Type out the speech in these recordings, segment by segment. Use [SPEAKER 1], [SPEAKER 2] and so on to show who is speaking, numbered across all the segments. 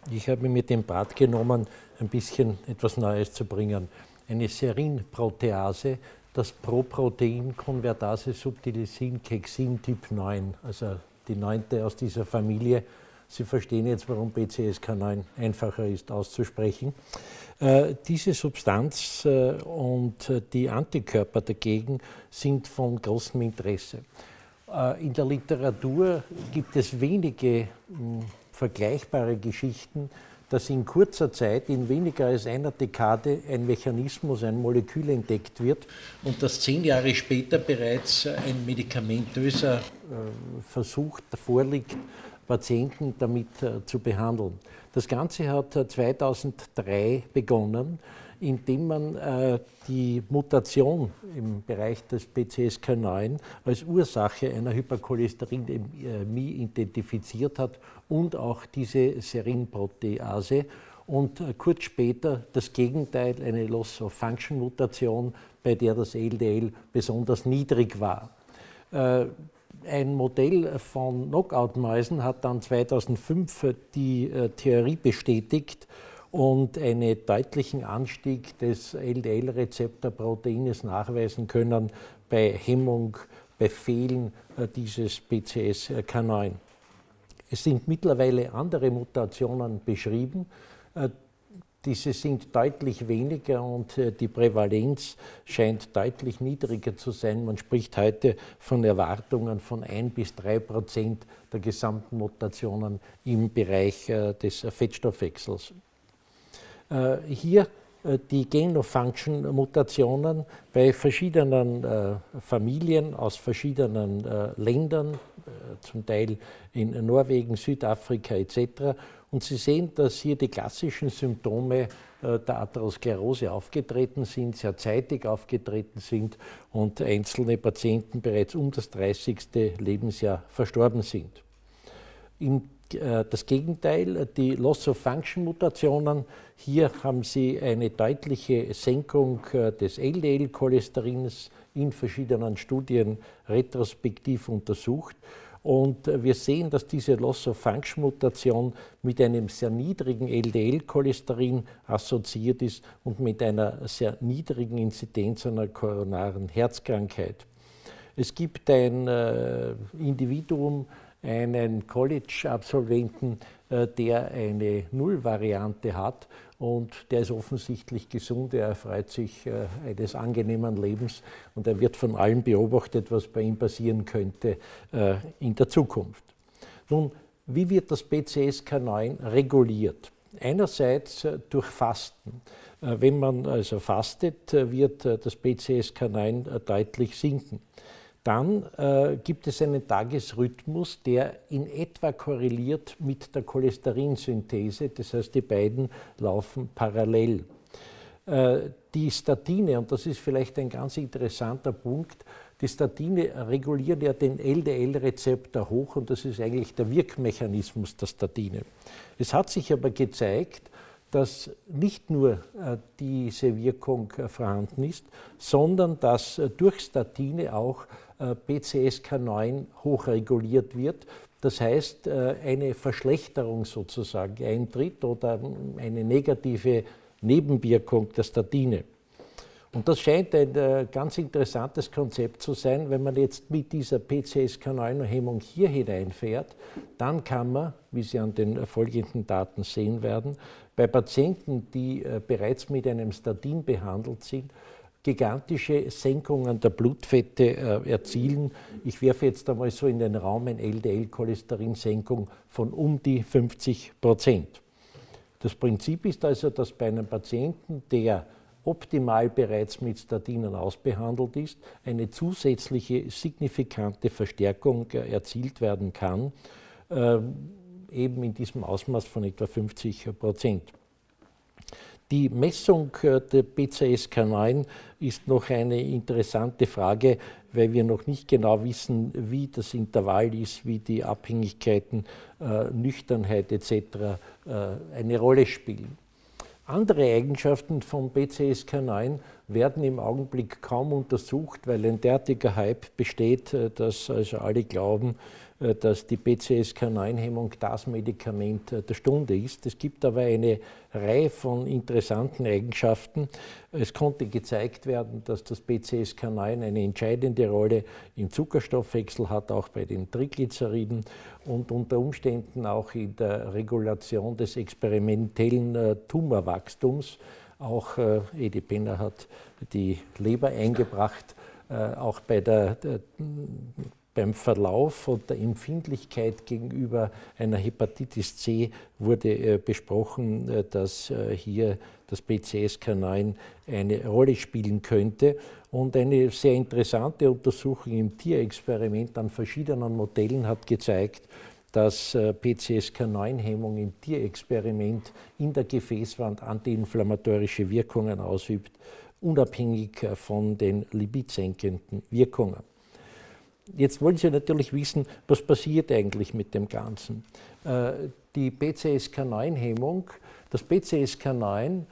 [SPEAKER 1] Ich habe mir den Brat genommen, ein bisschen etwas Neues zu bringen. Eine Serinprotease, das Proprotein-Konvertase Subtilisin-Kexin Typ 9, also die 9. aus dieser Familie. Sie verstehen jetzt, warum PCSK9 einfacher ist auszusprechen. Diese Substanz und die Antikörper dagegen sind von großem Interesse. In der Literatur gibt es wenige vergleichbare Geschichten, dass in kurzer Zeit, in weniger als einer Dekade, ein Mechanismus, ein Molekül entdeckt wird und dass 10 Jahre später bereits ein medikamentöser Versuch vorliegt, Patienten damit zu behandeln. Das Ganze hat 2003 begonnen, indem man die Mutation im Bereich des PCSK9 als Ursache einer Hypercholesterinämie identifiziert hat und auch diese Serinprotease und kurz später das Gegenteil, eine Loss-of-Function-Mutation, bei der das LDL besonders niedrig war. Ein Modell von Knockout-Mäusen hat dann 2005 die Theorie bestätigt und einen deutlichen Anstieg des LDL-Rezeptorproteins nachweisen können bei Hemmung, bei Fehlen dieses PCSK9. Es sind mittlerweile andere Mutationen beschrieben. Diese sind deutlich weniger und die Prävalenz scheint deutlich niedriger zu sein. Man spricht heute von Erwartungen von 1 bis 3% der gesamten Mutationen im Bereich des Fettstoffwechsels. Hier die Gain-of-Function-Mutationen bei verschiedenen Familien aus verschiedenen Ländern, zum Teil in Norwegen, Südafrika etc. Und Sie sehen, dass hier die klassischen Symptome der Atherosklerose aufgetreten sind, sehr zeitig aufgetreten sind und einzelne Patienten bereits um das 30. Lebensjahr verstorben sind. Das Gegenteil, die Loss-of-Function-Mutationen, hier haben Sie eine deutliche Senkung des LDL-Cholesterins in verschiedenen Studien retrospektiv untersucht. Und wir sehen, dass diese Loss-of-Function-Mutation mit einem sehr niedrigen LDL-Cholesterin assoziiert ist und mit einer sehr niedrigen Inzidenz einer koronaren Herzkrankheit. Es gibt ein Individuum, einen College-Absolventen, der eine Null-Variante hat und der ist offensichtlich gesund, er erfreut sich eines angenehmen Lebens und er wird von allen beobachtet, was bei ihm passieren könnte in der Zukunft. Nun, wie wird das PCSK9 reguliert? Einerseits durch Fasten. Wenn man also fastet, wird das PCSK9 deutlich sinken. Dann gibt es einen Tagesrhythmus, der in etwa korreliert mit der Cholesterinsynthese, das heißt, die beiden laufen parallel. Die Statine, und das ist vielleicht ein ganz interessanter Punkt, die Statine regulieren ja den LDL-Rezeptor hoch und das ist eigentlich der Wirkmechanismus der Statine. Es hat sich aber gezeigt, dass nicht nur diese Wirkung vorhanden ist, sondern dass durch Statine auch PCSK9 hochreguliert wird. Das heißt, eine Verschlechterung sozusagen eintritt oder eine negative Nebenwirkung der Statine. Und das scheint ein ganz interessantes Konzept zu sein. Wenn man jetzt mit dieser PCSK9-Hemmung hier hineinfährt, dann kann man, wie Sie an den folgenden Daten sehen werden, bei Patienten, die bereits mit einem Statin behandelt sind, gigantische Senkungen der Blutfette erzielen. Ich werfe jetzt einmal so in den Raum eine LDL-Cholesterinsenkung von um die 50%. Das Prinzip ist also, dass bei einem Patienten, der optimal bereits mit Statinen ausbehandelt ist, eine zusätzliche signifikante Verstärkung erzielt werden kann, eben in diesem Ausmaß von etwa 50%. Die Messung der PCSK9 ist noch eine interessante Frage, weil wir noch nicht genau wissen, wie das Intervall ist, wie die Abhängigkeiten, Nüchternheit etc. Eine Rolle spielen. Andere Eigenschaften von PCSK9 werden im Augenblick kaum untersucht, weil ein derartiger Hype besteht, dass also alle glauben, dass die PCSK9-Hemmung das Medikament der Stunde ist. Es gibt aber eine Reihe von interessanten Eigenschaften. Es konnte gezeigt werden, dass das PCSK9 eine entscheidende Rolle im Zuckerstoffwechsel hat, auch bei den Triglyceriden und unter Umständen auch in der Regulation des experimentellen Tumorwachstums. Auch Edi Penner hat die Leber eingebracht, auch beim Verlauf und der Empfindlichkeit gegenüber einer Hepatitis C wurde besprochen, dass hier das PCSK9 eine Rolle spielen könnte. Und eine sehr interessante Untersuchung im Tierexperiment an verschiedenen Modellen hat gezeigt, dass PCSK9-Hemmung im Tierexperiment in der Gefäßwand antiinflammatorische Wirkungen ausübt, unabhängig von den lipidsenkenden Wirkungen. Jetzt wollen Sie natürlich wissen, was passiert eigentlich mit dem Ganzen. Die PCSK9-Hemmung, das PCSK9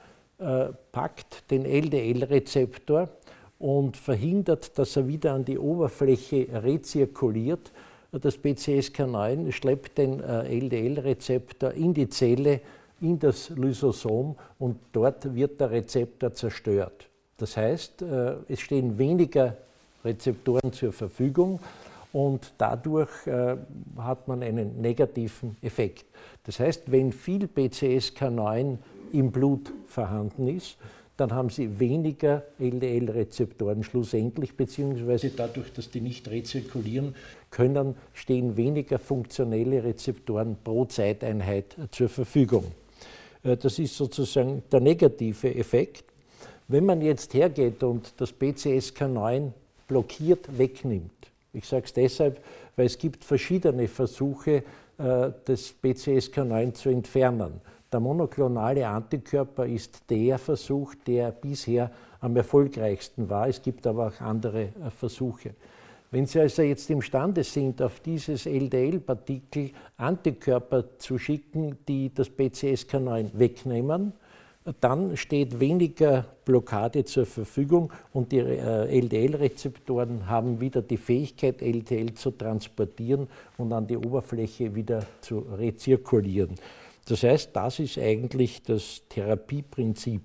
[SPEAKER 1] packt den LDL-Rezeptor und verhindert, dass er wieder an die Oberfläche rezirkuliert. Das PCSK9 schleppt den LDL-Rezeptor in die Zelle, in das Lysosom und dort wird der Rezeptor zerstört. Das heißt, es stehen weniger Rezeptoren zur Verfügung und dadurch hat man einen negativen Effekt. Das heißt, wenn viel PCSK9 im Blut vorhanden ist, dann haben Sie weniger LDL-Rezeptoren schlussendlich, beziehungsweise dadurch, dass die nicht rezirkulieren können, stehen weniger funktionelle Rezeptoren pro Zeiteinheit zur Verfügung. Das ist sozusagen der negative Effekt. Wenn man jetzt hergeht und das PCSK9 blockiert wegnimmt, ich sage es deshalb, weil es gibt verschiedene Versuche, das PCSK9 zu entfernen. Der monoklonale Antikörper ist der Versuch, der bisher am erfolgreichsten war. Es gibt aber auch andere Versuche. Wenn Sie also jetzt imstande sind, auf dieses LDL-Partikel Antikörper zu schicken, die das PCSK9 wegnehmen, dann steht weniger Blockade zur Verfügung und die LDL-Rezeptoren haben wieder die Fähigkeit, LDL zu transportieren und an die Oberfläche wieder zu rezirkulieren. Das heißt, das ist eigentlich das Therapieprinzip.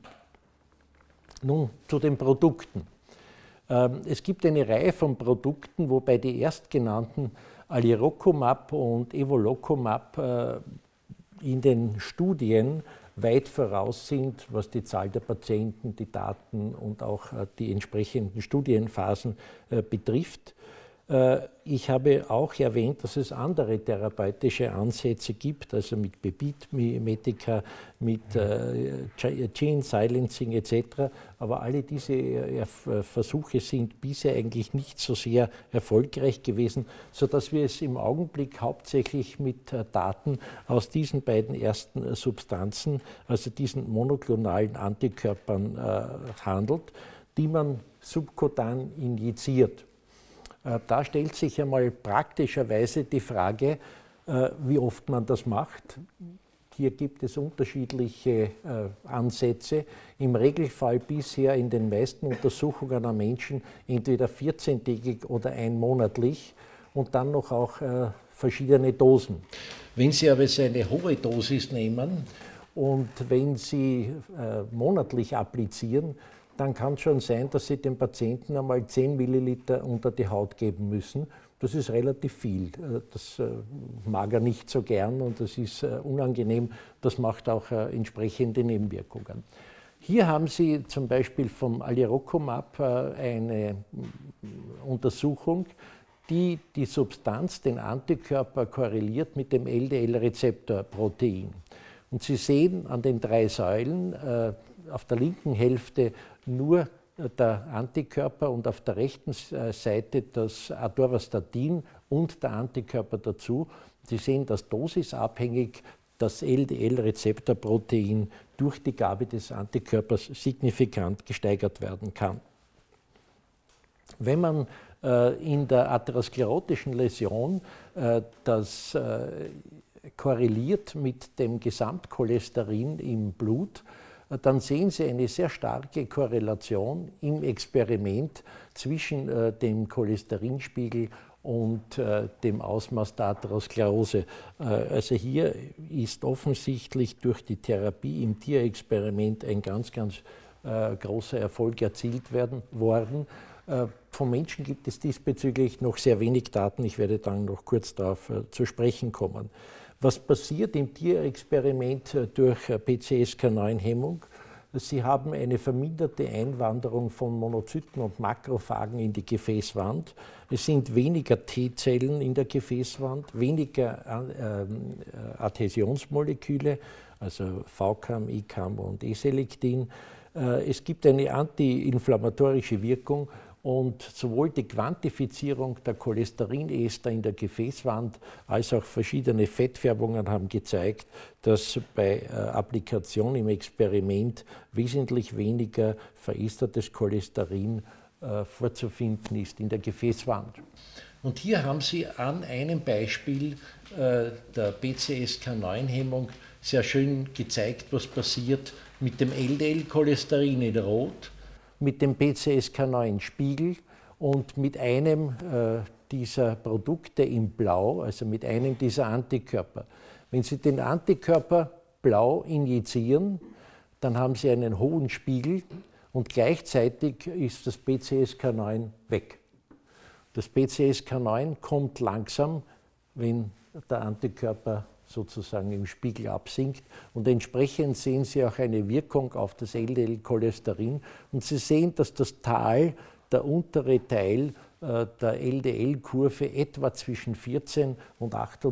[SPEAKER 1] Nun zu den Produkten. Es gibt eine Reihe von Produkten, wobei die erstgenannten Alirocumab und Evolocumab in den Studien weit voraus sind, was die Zahl der Patienten, die Daten und auch die entsprechenden Studienphasen betrifft. Ich habe auch erwähnt, dass es andere therapeutische Ansätze gibt, also mit Peptidmimetika, mit Gene Silencing etc. Aber alle diese Versuche sind bisher eigentlich nicht so sehr erfolgreich gewesen, sodass wir es im Augenblick hauptsächlich mit Daten aus diesen beiden ersten Substanzen, also diesen monoklonalen Antikörpern handelt, die man subkutan injiziert. Da stellt sich einmal praktischerweise die Frage, wie oft man das macht. Hier gibt es unterschiedliche Ansätze. Im Regelfall bisher in den meisten Untersuchungen an Menschen entweder 14-tägig oder einmonatlich und dann noch auch verschiedene Dosen. Wenn Sie aber eine hohe Dosis nehmen und wenn Sie monatlich applizieren, dann kann es schon sein, dass Sie dem Patienten einmal 10 Milliliter unter die Haut geben müssen. Das ist relativ viel. Das mag er nicht so gern und das ist unangenehm. Das macht auch entsprechende Nebenwirkungen. Hier haben Sie zum Beispiel vom Alirocumab eine Untersuchung, die die Substanz, den Antikörper, korreliert mit dem LDL-Rezeptorprotein. Und Sie sehen an den 3 Säulen auf der linken Hälfte nur der Antikörper und auf der rechten Seite das Atorvastatin und der Antikörper dazu. Sie sehen, dass dosisabhängig das LDL-Rezeptorprotein durch die Gabe des Antikörpers signifikant gesteigert werden kann. Wenn man in der atherosklerotischen Läsion das korreliert mit dem Gesamtcholesterin im Blut, dann sehen Sie eine sehr starke Korrelation im Experiment zwischen dem Cholesterinspiegel und dem Ausmaß der Atherosklerose. Also hier ist offensichtlich durch die Therapie im Tierexperiment ein ganz großer Erfolg erzielt worden. Vom Menschen gibt es diesbezüglich noch sehr wenig Daten. Ich werde dann noch kurz darauf zu sprechen kommen. Was passiert im Tierexperiment durch PCSK9-Hemmung? Sie haben eine verminderte Einwanderung von Monozyten und Makrophagen in die Gefäßwand. Es sind weniger T-Zellen in der Gefäßwand, weniger Adhäsionsmoleküle, also VCAM, ICAM und E-Selektin. Es gibt eine antiinflammatorische Wirkung und sowohl die Quantifizierung der Cholesterinester in der Gefäßwand als auch verschiedene Fettfärbungen haben gezeigt, dass bei Applikation im Experiment wesentlich weniger verestertes Cholesterin vorzufinden ist in der Gefäßwand. Und hier haben Sie an einem Beispiel der PCSK9-Hemmung sehr schön gezeigt, was passiert mit dem LDL-Cholesterin in Rot, mit dem PCSK9-Spiegel und mit einem dieser Produkte in Blau, also mit einem dieser Antikörper. Wenn Sie den Antikörper blau injizieren, dann haben Sie einen hohen Spiegel und gleichzeitig ist das PCSK9 weg. Das PCSK9 kommt langsam, wenn der Antikörper sozusagen im Spiegel absinkt und entsprechend sehen Sie auch eine Wirkung auf das LDL-Cholesterin und Sie sehen, dass das Tal, der untere Teil der LDL-Kurve etwa zwischen 14 und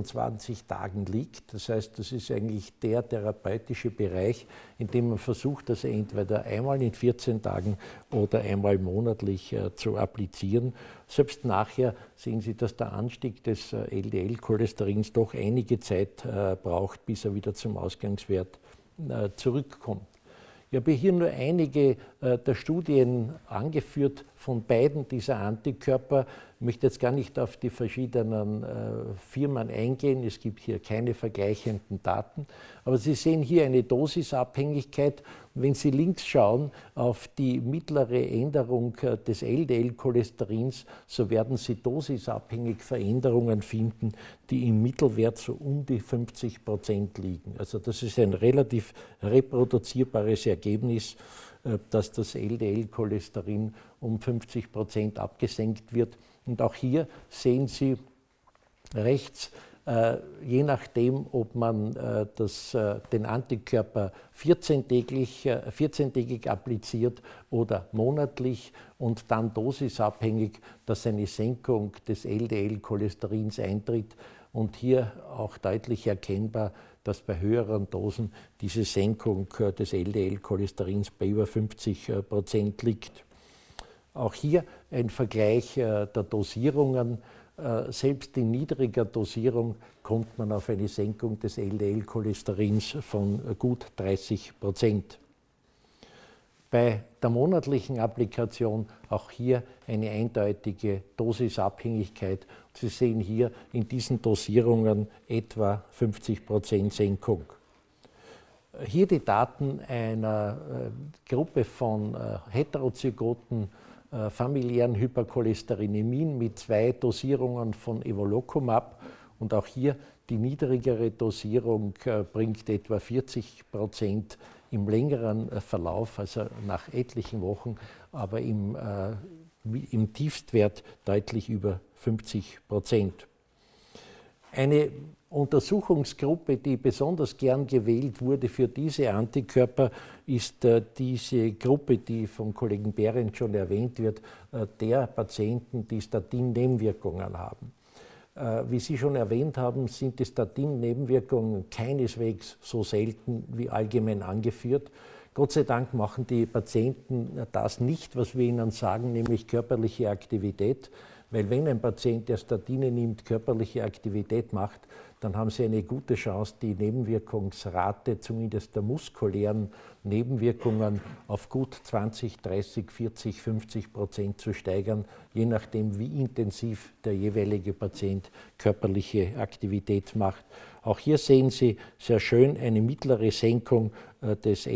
[SPEAKER 1] 28 Tagen liegt. Das heißt, das ist eigentlich der therapeutische Bereich, in dem man versucht, das entweder einmal in 14 Tagen oder einmal monatlich zu applizieren. Selbst nachher sehen Sie, dass der Anstieg des LDL-Cholesterins doch einige Zeit braucht, bis er wieder zum Ausgangswert zurückkommt. Ich habe hier nur einige der Studien angeführt von beiden dieser Antikörper. Ich möchte jetzt gar nicht auf die verschiedenen Firmen eingehen. Es gibt hier keine vergleichenden Daten. Aber Sie sehen hier eine Dosisabhängigkeit. Wenn Sie links schauen auf die mittlere Änderung des LDL-Cholesterins, so werden Sie dosisabhängig Veränderungen finden, die im Mittelwert so um die 50% liegen. Also das ist ein relativ reproduzierbares Ergebnis, dass das LDL-Cholesterin um 50% abgesenkt wird. Und auch hier sehen Sie rechts, je nachdem, ob man den Antikörper 14-tägig appliziert oder monatlich und dann dosisabhängig, dass eine Senkung des LDL-Cholesterins eintritt. Und hier auch deutlich erkennbar, dass bei höheren Dosen diese Senkung des LDL-Cholesterins bei über 50% liegt. Auch hier ein Vergleich der Dosierungen. Selbst in niedriger Dosierung kommt man auf eine Senkung des LDL-Cholesterins von gut 30%. Bei der monatlichen Applikation auch hier eine eindeutige Dosisabhängigkeit. Sie sehen hier in diesen Dosierungen etwa 50% Senkung. Hier die Daten einer Gruppe von heterozygoten familiären Hypercholesterinämien mit 2 Dosierungen von Evolocumab und auch hier die niedrigere Dosierung bringt etwa 40% im längeren Verlauf, also nach etlichen Wochen, aber im Tiefstwert deutlich über 50%. Eine Untersuchungsgruppe, die besonders gern gewählt wurde für diese Antikörper, ist diese Gruppe, die vom Kollegen Behrendt schon erwähnt wird, der Patienten, die Statin-Nebenwirkungen haben. Wie Sie schon erwähnt haben, sind die Statin-Nebenwirkungen keineswegs so selten wie allgemein angeführt. Gott sei Dank machen die Patienten das nicht, was wir ihnen sagen, nämlich körperliche Aktivität. Weil wenn ein Patient, der Statine nimmt, körperliche Aktivität macht, dann haben Sie eine gute Chance, die Nebenwirkungsrate, zumindest der muskulären Nebenwirkungen, auf gut 20, 30, 40, 50% zu steigern, je nachdem, wie intensiv der jeweilige Patient körperliche Aktivität macht. Auch hier sehen Sie sehr schön eine mittlere Senkung des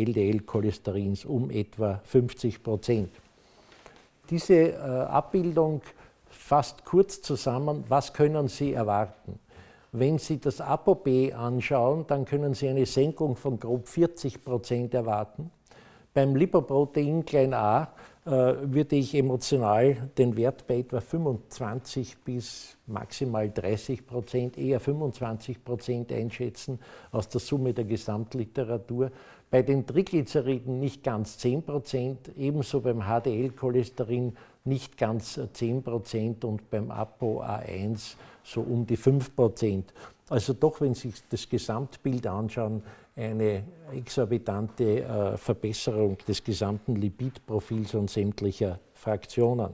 [SPEAKER 1] LDL-Cholesterins um etwa 50%. Diese Abbildung fasst kurz zusammen, was können Sie erwarten. Wenn Sie das ApoB anschauen, dann können Sie eine Senkung von grob 40% erwarten. Beim Lipoprotein a würde ich emotional den Wert bei etwa 25 bis maximal 30%, eher 25% einschätzen aus der Summe der Gesamtliteratur. Bei den Triglyceriden nicht ganz 10%, ebenso beim HDL-Cholesterin nicht ganz 10% und beim ApoA1 so um die 5%. Also doch, wenn Sie sich das Gesamtbild anschauen, eine exorbitante Verbesserung des gesamten Lipidprofils und sämtlicher Fraktionen.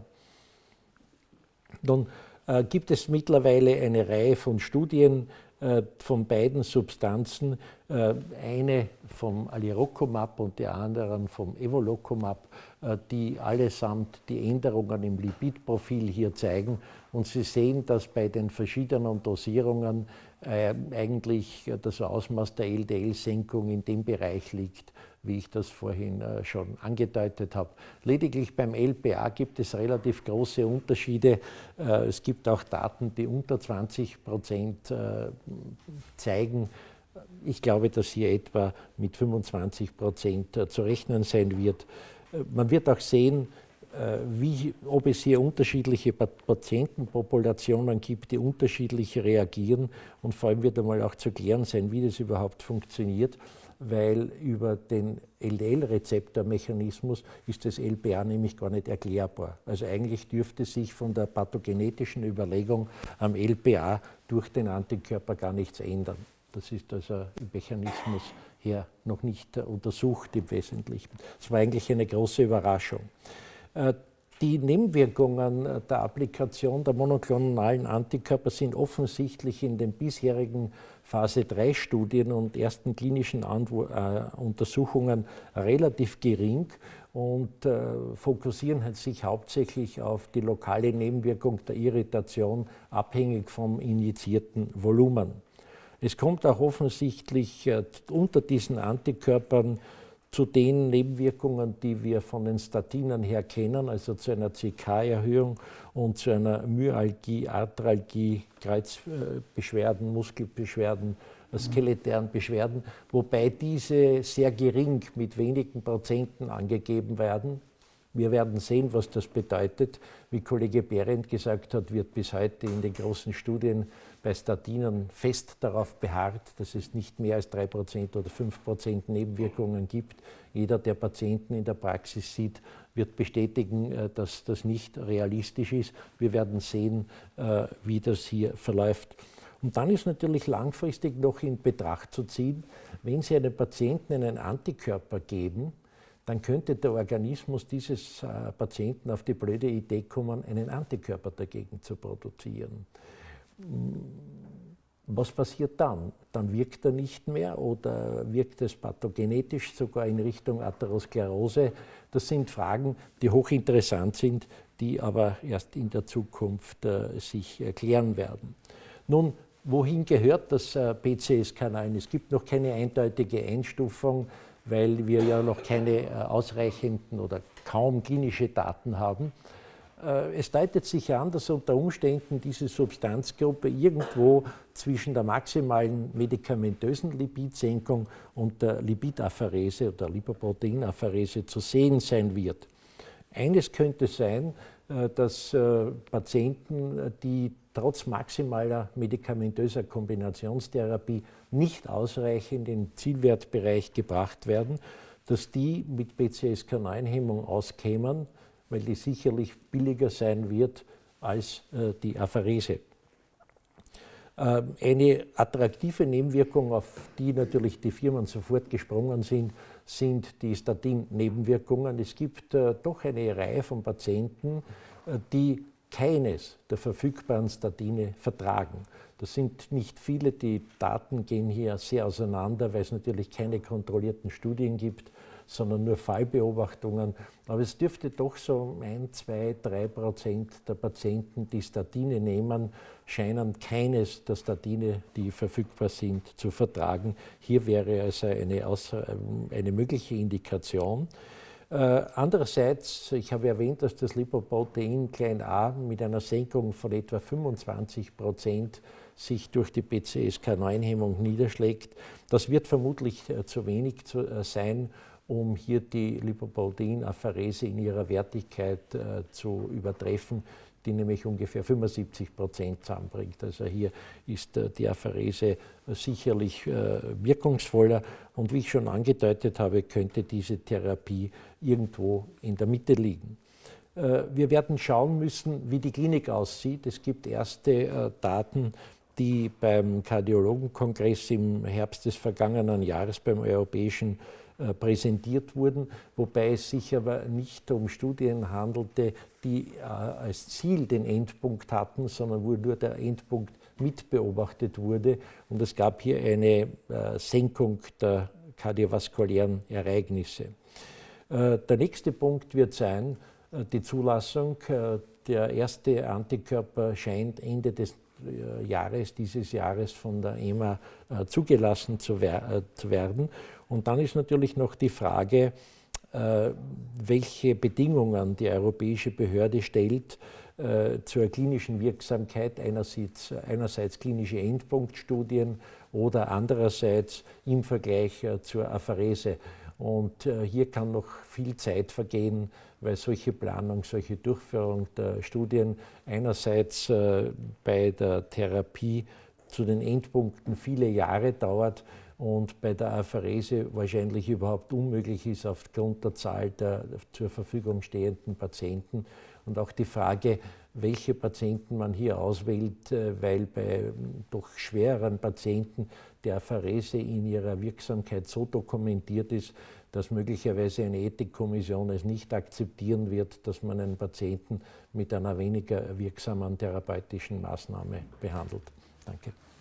[SPEAKER 1] Nun gibt es mittlerweile eine Reihe von Studien von beiden Substanzen, eine vom Alirocumab und die anderen vom Evolocumab, die allesamt die Änderungen im Lipidprofil hier zeigen. Und Sie sehen, dass bei den verschiedenen Dosierungen eigentlich das Ausmaß der LDL-Senkung in dem Bereich liegt, wie ich das vorhin schon angedeutet habe. Lediglich beim LPA gibt es relativ große Unterschiede. Es gibt auch Daten, die unter 20% zeigen. Ich glaube, dass hier etwa mit 25% zu rechnen sein wird. Man wird auch sehen, ob es hier unterschiedliche Patientenpopulationen gibt, die unterschiedlich reagieren, und vor allem wird einmal auch zu klären sein, wie das überhaupt funktioniert, weil über den LDL-Rezeptormechanismus ist das LPA nämlich gar nicht erklärbar. Also eigentlich dürfte sich von der pathogenetischen Überlegung am LPA durch den Antikörper gar nichts ändern. Das ist also im Mechanismus her noch nicht untersucht im Wesentlichen. Das war eigentlich eine große Überraschung. Die Nebenwirkungen der Applikation der monoklonalen Antikörper sind offensichtlich in den bisherigen Phase-3-Studien und ersten klinischen Untersuchungen relativ gering und fokussieren sich hauptsächlich auf die lokale Nebenwirkung der Irritation, abhängig vom injizierten Volumen. Es kommt auch offensichtlich unter diesen Antikörpern zu den Nebenwirkungen, die wir von den Statinen her kennen, also zu einer CK-Erhöhung und zu einer Myalgie, Arthralgie, Kreuzbeschwerden, Muskelbeschwerden, skeletären Beschwerden, wobei diese sehr gering mit wenigen Prozenten angegeben werden. Wir werden sehen, was das bedeutet. Wie Kollege Behrendt gesagt hat, wird bis heute in den großen Studien bei Statinen fest darauf beharrt, dass es nicht mehr als 3% oder 5% Nebenwirkungen gibt. Jeder, der Patienten in der Praxis sieht, wird bestätigen, dass das nicht realistisch ist. Wir werden sehen, wie das hier verläuft. Und dann ist natürlich langfristig noch in Betracht zu ziehen, wenn Sie einem Patienten einen Antikörper geben, dann könnte der Organismus dieses Patienten auf die blöde Idee kommen, einen Antikörper dagegen zu produzieren. Was passiert dann? Dann wirkt er nicht mehr oder wirkt es pathogenetisch sogar in Richtung Atherosklerose? Das sind Fragen, die hochinteressant sind, die aber erst in der Zukunft sich erklären werden. Nun, wohin gehört das PCSK9? Es gibt noch keine eindeutige Einstufung, weil wir ja noch keine ausreichenden oder kaum klinische Daten haben. Es deutet sich an, dass unter Umständen diese Substanzgruppe irgendwo zwischen der maximalen medikamentösen Lipidsenkung und der Lipidapherese oder Lipoproteinapherese zu sehen sein wird. Eines könnte sein, dass Patienten, die trotz maximaler medikamentöser Kombinationstherapie nicht ausreichend in den Zielwertbereich gebracht werden, dass die mit PCSK9-Hemmung auskämen, weil die sicherlich billiger sein wird als die Apherese. Eine attraktive Nebenwirkung, auf die natürlich die Firmen sofort gesprungen sind, sind die Statin-Nebenwirkungen. Es gibt doch eine Reihe von Patienten, die keines der verfügbaren Statine vertragen. Das sind nicht viele, die Daten gehen hier sehr auseinander, weil es natürlich keine kontrollierten Studien gibt, sondern nur Fallbeobachtungen. Aber es dürfte doch so 1, 2, 3% der Patienten, die Statine nehmen, scheinen keines der Statine, die verfügbar sind, zu vertragen. Hier wäre also eine mögliche Indikation. Andererseits, ich habe erwähnt, dass das Lipoprotein a mit einer Senkung von etwa 25% sich durch die PCSK9-Hemmung niederschlägt. Das wird vermutlich zu wenig sein, um hier die Lipoproteinapherese in ihrer Wertigkeit zu übertreffen, die nämlich ungefähr 75% zusammenbringt. Also hier ist die Apherese sicherlich wirkungsvoller und wie ich schon angedeutet habe, könnte diese Therapie irgendwo in der Mitte liegen. Wir werden schauen müssen, wie die Klinik aussieht. Es gibt erste Daten, die beim Kardiologenkongress im Herbst des vergangenen Jahres beim Europäischen präsentiert wurden, wobei es sich aber nicht um Studien handelte, die als Ziel den Endpunkt hatten, sondern wo nur der Endpunkt mitbeobachtet wurde. Und es gab hier eine Senkung der kardiovaskulären Ereignisse. Der nächste Punkt wird sein, die Zulassung. Der erste Antikörper scheint Ende dieses Jahres von der EMA zugelassen zu werden. Und dann ist natürlich noch die Frage, welche Bedingungen die europäische Behörde stellt zur klinischen Wirksamkeit, einerseits klinische Endpunktstudien oder andererseits im Vergleich zur Apherese. Und hier kann noch viel Zeit vergehen, weil solche Planung, solche Durchführung der Studien einerseits bei der Therapie zu den Endpunkten viele Jahre dauert und bei der Apherese wahrscheinlich überhaupt unmöglich ist aufgrund der Zahl der zur Verfügung stehenden Patienten. Und auch die Frage, welche Patienten man hier auswählt, weil bei doch schwereren Patienten die Apherese in ihrer Wirksamkeit so dokumentiert ist, dass möglicherweise eine Ethikkommission es nicht akzeptieren wird, dass man einen Patienten mit einer weniger wirksamen therapeutischen Maßnahme behandelt. Danke.